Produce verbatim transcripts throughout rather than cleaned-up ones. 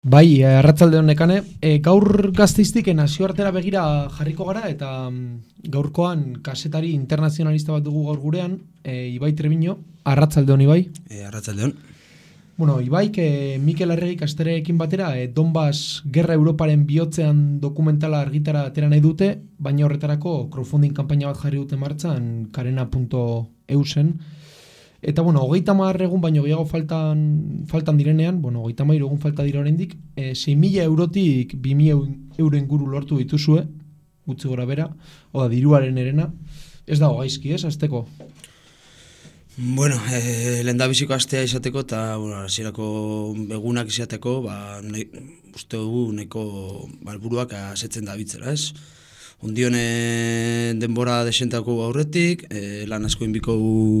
Bai, arratsalde honekane, e, gaur Gasteiztik nazioartera begira jarriko gara eta mm, gaurkoan kazetari internazionalista bat dugu gaur gurean, e, Ibai Trebiño, arratsalde hon Ibai. E, arratsalde hon. Bueno, Ibaik e, Mikel Arregi kasterekin batera e, Donbas Gerra Europaren bihotzean dokumentala argitara atera nahi dute, baina horretarako crowdfunding kanpaina bat jarri dute martxan karena puntu eu zen. Eta, bueno, hogeita hamar egun baino gehiago faltan, faltan direnean, bueno, hogeita hamar egun falta dira oraindik, e, sei mila eurotik bi mila euro inguru lortu dituzue, gutxi gora bera, oda diruaren erena, ez dago gaizki, ez, azteko? Bueno, e, lehendabiziko astea izateko eta, bueno, hasierako egunak izateko, ba, nahi, uste dugu nahiko balburuak asetzen da bitzera, ez? Ondione denbora desentako aurretik, e, lan asko inbiko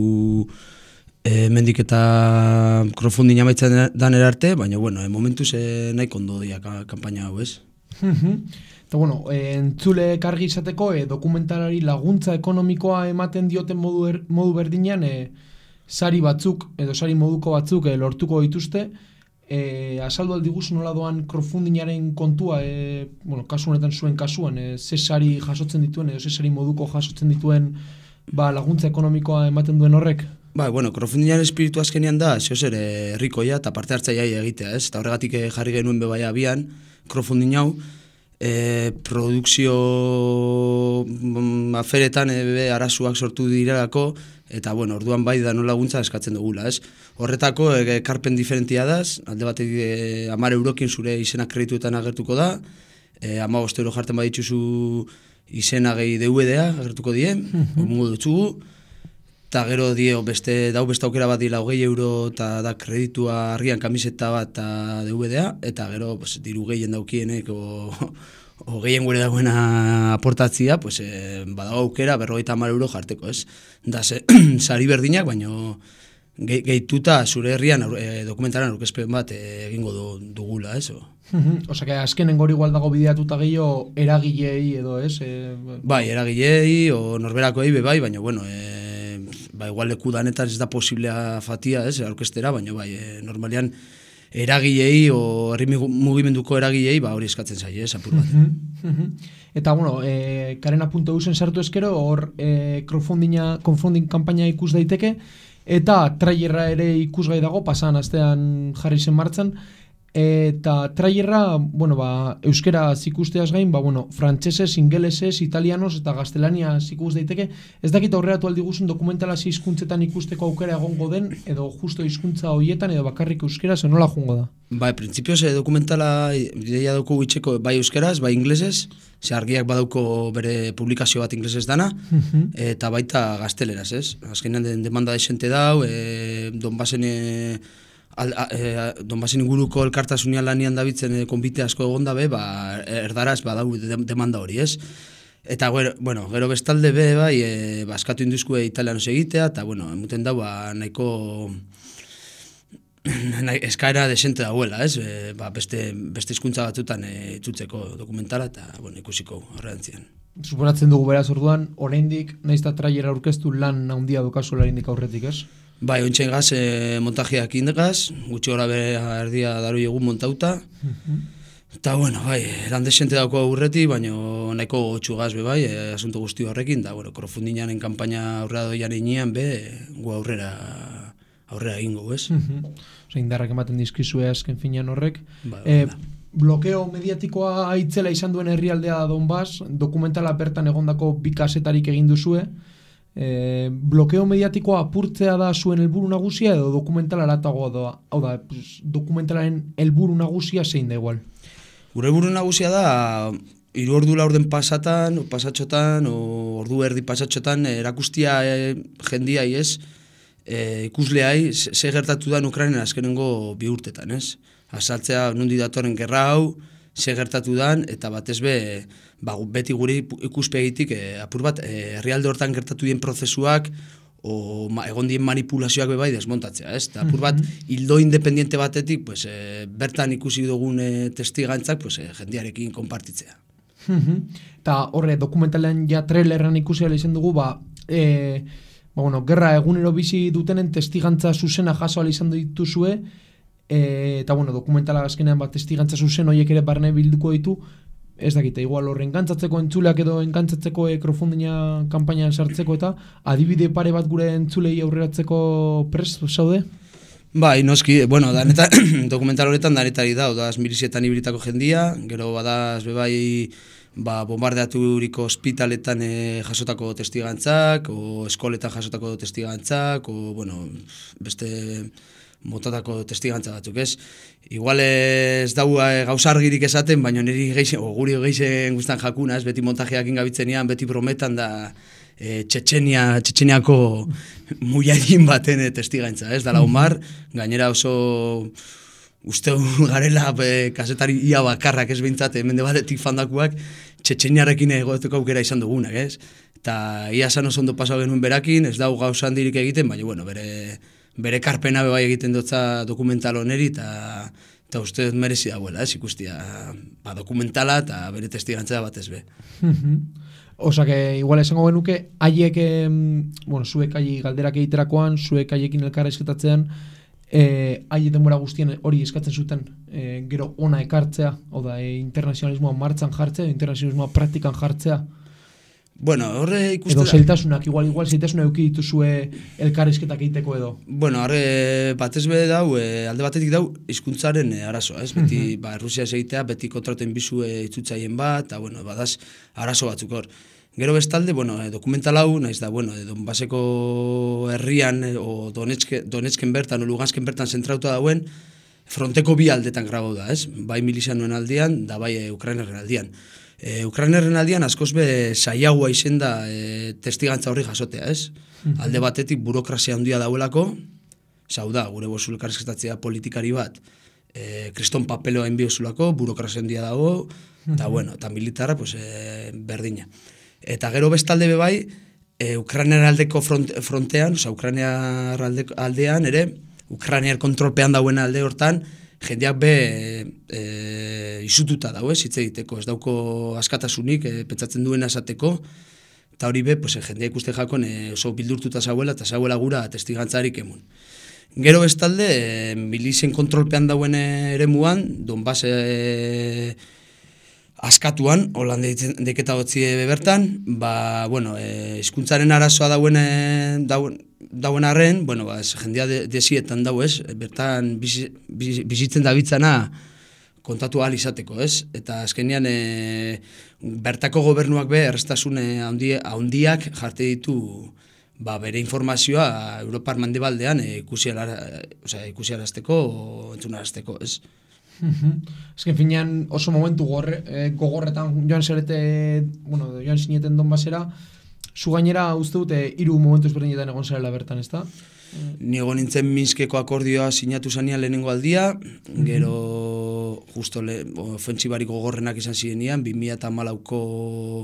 E, mendik eta crowdfunding amaitzen dan erarte, baina, bueno, e, momentuz e, nahi kondo dia ka, kampaina hau, ez? Eta, bueno, e, entzule kargi izateko, e, dokumentalari laguntza ekonomikoa ematen dioten modu, er, modu berdinean, e, sari batzuk, edo sari moduko batzuk e, lortuko dituzte, e, azaldu aldiguzu nola doan crowdfundingaren kontua, e, bueno, kasu honetan zuen kasuan, e, ze sari jasotzen dituen, edo ze sari moduko jasotzen dituen ba, laguntza ekonomikoa ematen duen horrek? Ba, bueno, crowdfundingaren espiritu azkenean da, zeo zer herrikoia eta parte hartzaia egitea, ez? Eta horregatik jarri genuen bebaia abian, crowdfunding hau, e, produkzio aferetan e, arazuak sortu direlako, eta, bueno, orduan bai da nola laguntza eskatzen dugula, ez? Horretako, e, karpen diferentia daz, alde batek e, amar eurokin zure izena kredituetan agertuko da, e, ama bost euro jarten badituzu izena gehi D V D-a agertuko die, omungo dutzugu, eta gero dio beste, dau beste aukera bat dila hogei euro eta da kreditua argian kamiseta bat eta D V D-a, eta gero pues, diru gehien daukienek o, o gehien gure dagoena aportatzia, pues, e, badago aukera berrogeita hamar euro jarteko, ez? Da, ze, sari berdinak, baino ge, gehituta zure herrian e, dokumentaran aurkezpen bat e, egingo du, dugula, ez? O. Osa, que azkenen gori igual dago bideatuta gehiago eragilei edo, ez? E, bai, eragilei o norberakoei be bai, baina, bueno, e, ba, igual leku danetan ez da posiblea fatia, ez, aurkestera, baina bai, e, normalean eragilei o herri mugimenduko eragilei ba hori eskatzen zaie, ez, apur bat. Eta, bueno, e, karena puntu eu zen sartu eskero, hor e, crowdfundinga, crowdfunding kanpaina ikus daiteke, eta trailerra ere ikusgai dago, pasan astean jarri zen martzan, eta trailerra, bueno, ba, euskera zikusteaz gain, ba, bueno, frantsesez, ingelesez, italianos eta gaztelania zikus daiteke. Ez dakit aurreratu aldiguzun dokumentala hizkuntzetan ikusteko aukera egongo den, edo justo hizkuntza horietan, edo bakarrik euskera, zen nola joango da? Ba, printzipioz, dokumentala ideia dauko itxeko bai euskeraz, bai inglesez, ze argiak badauko bere publikazio bat inglesez dana, eta baita gazteleraz, ez? Azkenean den demanda desente dau, e, Donbasen e, Al, a, e, Donbasen inguruko elkartasunean lanian dabitzen e, konbite asko egon dabe, ba, erdaraz badau de, demanda hori, ez? Eta, bueno, gero bestalde be, bai, e, baskatu induzkue italianos egitea, eta, bueno, emuten dau, ba, nahiko nahi, eskaera desente dauela, ez? E, ba, beste, beste hizkuntza batzutan e, itzutzeko dokumentala, eta, bueno, ikusiko horreantzian. Suporatzen dugu beraz orduan, oraindik naiz eta trailera aurkeztu lan handia dukazu oraindik aurretik, ez? Bai, ointxen gaz, e, montajeak indegaz, gutxi gora bere erdia daru egun montauta. Eta, bueno, bai, lan desente dauko aurretik, baina nahiko gotxu gaz, be, bai, e, asunto guzti horrekin, da, bueno, crowdfundingaren kanpaina aurrera doian inean, be, gu aurrera, aurrera egingo, ez? Osa, indarrak ematen dizkizue azken finean horrek. Ba, e, blokeo mediatikoa aitzela izan duen herrialdea Donbas, dokumentala bertan egondako bi kasetarik egin duzue. E, blokeo mediatikoa apurtzea da zuen helburu nagusia edo dokumentala aratagoa da, hau da, pues, dokumentalaren helburu nagusia zein da igual? Gure helburu nagusia da hiru ordu laurden pasatan, o pasatxotan, o ordu erdi pasatxotan erakustia e, jendiai, ez? E, ikusleai, ze gertatu da Ukrainen azkenengo bi urtetan, ez? Azaltzea nundi datorren gerra hau, ze gertatu dan, eta batez be, ba, beti guri ikuspegitik e, apur bat, e, herrialde hortan gertatu dien prozesuak, o ma, egon dien manipulazioak bebai desmontatzea, ez? Eta apur bat, hildo independiente batetik, pues, e, bertan ikusi dugun e, testigantzak, pues, e, jendiarekin konpartitzea. Eta horre, dokumentalean ja trailerran ikusi ala izan dugu, ba, e, ba, bueno, gerra egunero bizi dutenen testigantza zuzena jaso ala izan dituzue, e, eta bueno, dokumentala azkenean bat testigantza zuzen horiek ere barne bilduko ditu, ez dakite, igual horre enkantzatzeko entzuleak edo enkantzatzeko e, crowdfundinga kanpainan sartzeko eta adibide pare bat gure entzulei aurreratzeko prest zaude? Bai, noski, bueno, daneta, dokumental horretan danetari da, odaz milizietan ibilitako jendia, gero badaz bebai ba, bombardeaturiko ospitaletan e, jasotako testigantzak, o eskoletan jasotako testigantzak, o, bueno, beste motatako testigantza batzuk, ez? Igual ez dau e, gauza argirik esaten, baina niri geixe, o guri geixe guztan jakuna, ez? Beti montajeak ingabitzenean, beti prometan da e, Txetxenia, Txetxeniako muiadin baten e, testigantza, ez? Dala Omar, gainera oso uste garela e, kasetari ia bakarrak ez behintzat, mende batetik fandakuak, Txetxeniarekin egoteko aukera izan dugunak, ez? Eta ia san oso ondo pasau genuen berakin, ez dau gauza handirik egiten, baina, bueno, bere, bere karpena bebai egiten dutza dokumental oneri, eta eta uste dut merezi dagoela, ez? Ikustia, ba, dokumentala eta bere testigantza batez be. Osa, que igual esango genuke, haiek, bueno, zuek hai galderak egiterakoan, zuek haiekin elkarrizketatzean, Eh, haie denbora guztien hori eskatzen zuten eh, gero ona ekartzea, oda e, internazionalismoa martxan jartzea, internazionalismoa praktikan jartzea. Bueno, horre ikusten... Edo zeltasunak, igual, igual zeltasunak euki dituzue elkarrizketak egiteko edo. Bueno, horre batez be dau, e, alde batetik dau, hizkuntzaren e, arazoa, ez? Beti, uh -huh. ba, Rusia egitea, beti kontraten bizu e, itzutzaien bat, eta, bueno, badaz, arazo batzuk hor. Gero bestalde, bueno, e, dokumental hau, naiz da, bueno, e, Donbaseko herrian, e, o Donetske, Donetsken bertan, o Lugansken bertan zentrauta dauen, fronteko bi aldetan grabau da, ez? Bai milizianoen aldian, da bai e, Ukrainerren aldian. E, Ukrainerren aldian askoz be saiagoa izen da e, testigantza horri jasotea, ez? Alde batetik burokrazia handia dauelako, zau da, gure bozu elkarrizketatzea politikari bat, e, kriston papeloa enbiozulako, burokrazia handia dago, eta bueno, eta militarra, pues, e, berdina. Eta gero bestalde bebai, e, Ukrainar aldeko front, frontean, oza, Ukrainar alde, aldean, ere, Ukrainar kontrolpean dauen alde hortan, jendeak be e, isututa dago, ez, hitz egiteko, ez dauko askatasunik, e, pentsatzen duena esateko, eta hori be, pues, jendea ikuste jakon e, oso bildurtuta zauela, eta zauela gura testigantzarik emun. Gero bestalde, e, milizien kontrolpean dauen ere muan, Donbas e, askatuan, holan deketa hotzi bertan, ba, bueno, e, hizkuntzaren arazoa dauen, dauen, dauen arren, bueno, ba, jendea de, desietan dago, ez? Bertan bizi, bizitzen dabitzana kontatu ahal izateko, ez? Eta azkenean e, bertako gobernuak be, errestasun handiak jarte ditu ba, bere informazioa Europar mandebaldean e, ikusiarazteko o entzunarazteko, ez? Ezken finean oso momentu gorre, eh, gogorretan joan zerete, bueno, joan sineten Donbasera, zu gainera uste dute hiru momentu ezberdinetan egon zarela bertan, ezta? Ni egon nintzen Minskeko akordioa sinatu zanean lehenengo aldia, gero justo le, ofentsibari gogorrenak izan zirenean, bi mila hamalauko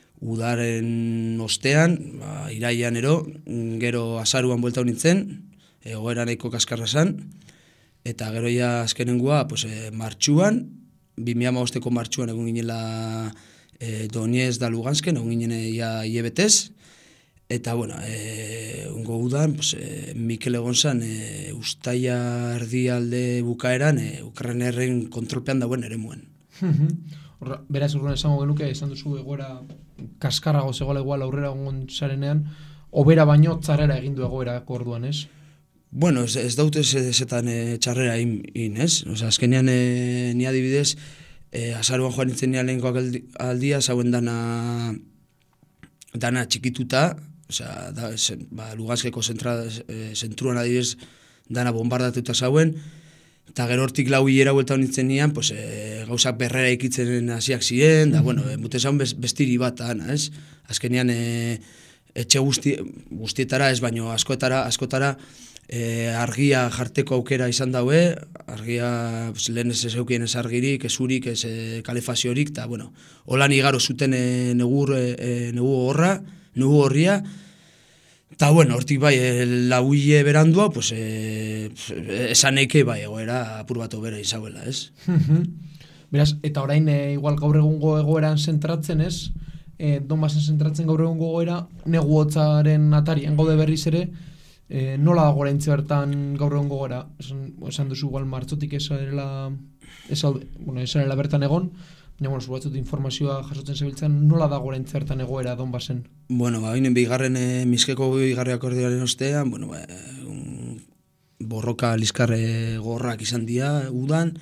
udaren ostean, ba, iraian ero, gero azaruan buelta nintzen, egoera nahiko kaskarra zan, eta gero ja azkenengoa pues, e, martxuan, bi mila hamabosteko martxuan egun ginela e, Donetsk da Lugansken, egun ginen ja hilebetez, eta bueno, e, ungo udan, pues, e, Mikel egon zan, e, ustaia erdialde bukaeran, e, Ukrainerren kontrolpean dauen ere muen. Horra, beraz urruan esango genuke, esan duzu egoera kaskarrago zegoela igual aurrera ongon zarenean, obera baino txarrera egindu egoerako orduan, ez? Bueno, ez, ez daute zetan e, txarrera in, in, ez? Osa, azkenean e, ni adibidez, e, azaruan joan nintzen nea lehenkoak aldia, zauen dana, dana txikituta, osa, da, ze, ba, Luganskeko e, zentruan adibidez dana bombardatuta zauen, eta gero hortik lau hilera buelta nintzen nean, pues, e, gauzak berrera ikitzen hasiak ziren, da, bueno, e, mute zaun bestiri bat, ana, ez? Azkenean, e, etxe guzti, guztietara ez, baino askotara, askotara, E, argia jarteko aukera izan daue, argia pues, lehen ez eukien ez argirik, ez urik, ez e, kalefaziorik, eta bueno, holan igaro zuten e, negur, e, negu horra, negu horria, eta bueno, hortik bai, e, lauile berandua, pues, e, esan eike bai, egoera apur bat obera izauela, ez? Beraz, eta orain, e, igual gaur egungo egoeran zentratzen, ez? E, Donbasen zentratzen gaur egungo egoera, negu hotzaren atarian gaude berriz ere, E, nola dago oraintxe bertan gaur egon gogora? Esan, esan duzu igual martzotik esarela, esal, bueno, esarela bertan egon, baina, bueno, zu batzut informazioa jasotzen zebiltzen, nola dago oraintxe bertan egoera Donbasen? Bueno, ba, binen bigarren, e, Miskeko bigarren akordioaren ostean, bueno, ba, un, borroka liskarre gorrak izan dira, udan,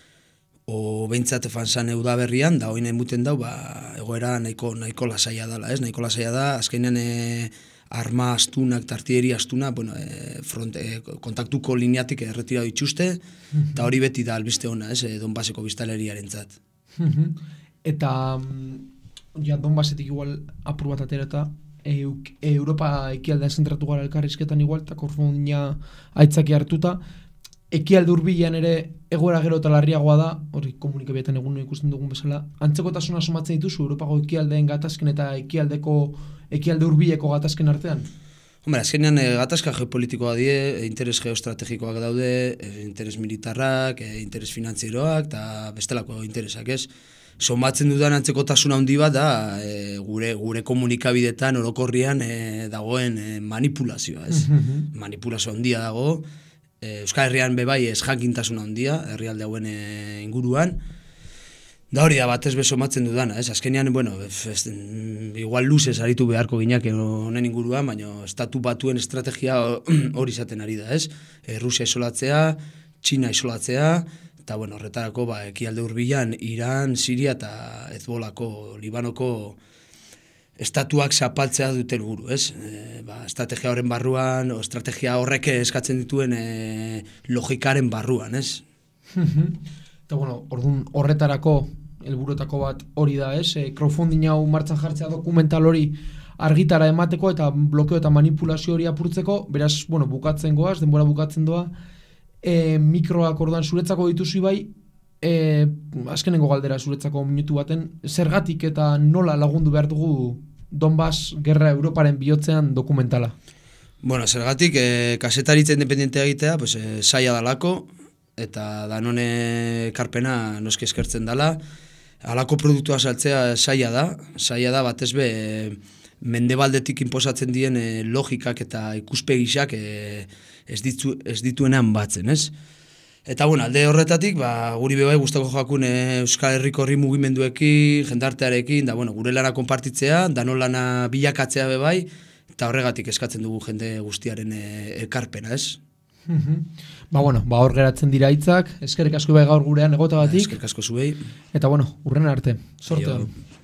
o behintzat fansan euda berrian, da hoinen muten dau, ba, egoera nahiko, nahiko lasaia dela, ez? Nahiko lasaia da, azkenean e, arma astunak, artilleri astuna, bueno, e, front, e, kontaktuko lineatik erretira dituzte, eta hori beti da albiste ona, ez, e, Donbaseko biztanleriarentzat. Eta ja, Donbasetik igual apur bat atera eta e, Europa ekialdean zentratu gara elkarrizketan igual, eta korfundina aitzaki hartuta, ekialde hurbilean ere egoera gero eta larriagoa da, hori komunikabietan egun ikusten dugun bezala, antzekotasuna somatzen dituzu Europako ekialdeen gatazken eta ekialdeko ekialde hurbileko gatazken artean? Hombre, azkenean e, gatazka geopolitikoa die, e, interes geoestrategikoak daude, e, interes militarrak, e, interes finantzieroak eta bestelako interesak, ez? Somatzen dudan antzekotasuna handi bat da e, gure gure komunikabidetan orokorrian e, dagoen e, manipulazioa, ez? Manipulazio handia dago. Euskal Herrian bebai ez jakintasuna handia, herrialde hauen e, inguruan. Da hori da batez besomatzen dudana, ez? Azkenean, bueno, ez, igual luzez aritu beharko ginak honen inguruan, baina estatu batuen estrategia hori izaten ari da, ez? E, Rusia isolatzea, Txina isolatzea, eta bueno, horretarako ba, ekialde hurbilan Iran, Siria eta Hezbolako, Libanoko estatuak zapaltzea dute helburu, ez? E, ba, estrategia horren barruan, o estrategia horrek eskatzen dituen e, logikaren barruan, ez? Eta bueno, orduan horretarako helburuetako bat hori da, ez? E, crowdfunding hau martxan jartzea dokumental hori argitara emateko eta blokeo eta manipulazio hori apurtzeko, beraz, bueno, bukatzen goaz, denbora bukatzen doa, e, mikroak orduan zuretzako dituzu bai, e, azkenengo galdera zuretzako minutu baten, zergatik eta nola lagundu behar dugu Donbas gerra Europaren bihotzean dokumentala? Bueno, zergatik, e, kasetaritza independentea egitea, pues, e, saia dalako, eta danone karpena noski eskertzen dela. Halako produktua saltzea saia da, saia da batez be e, mendebaldetik inposatzen dien e, logikak eta ikuspegisak e, ez, ditu, ez dituenean batzen, ez? Eta bueno, alde horretatik, ba, guri bebai gustako jakun e, Euskal Herriko herri mugimenduekin, jendartearekin, da bueno, gure lana konpartitzea, danon lana bilakatzea bebai, eta horregatik eskatzen dugu jende guztiaren e, ekarpena, ez? Ba bueno, ba hor geratzen dira hitzak, eskerrik asko bai gaur gurean egota batik. Eskerrik asko zuei. Eta bueno, urren arte. Sorte.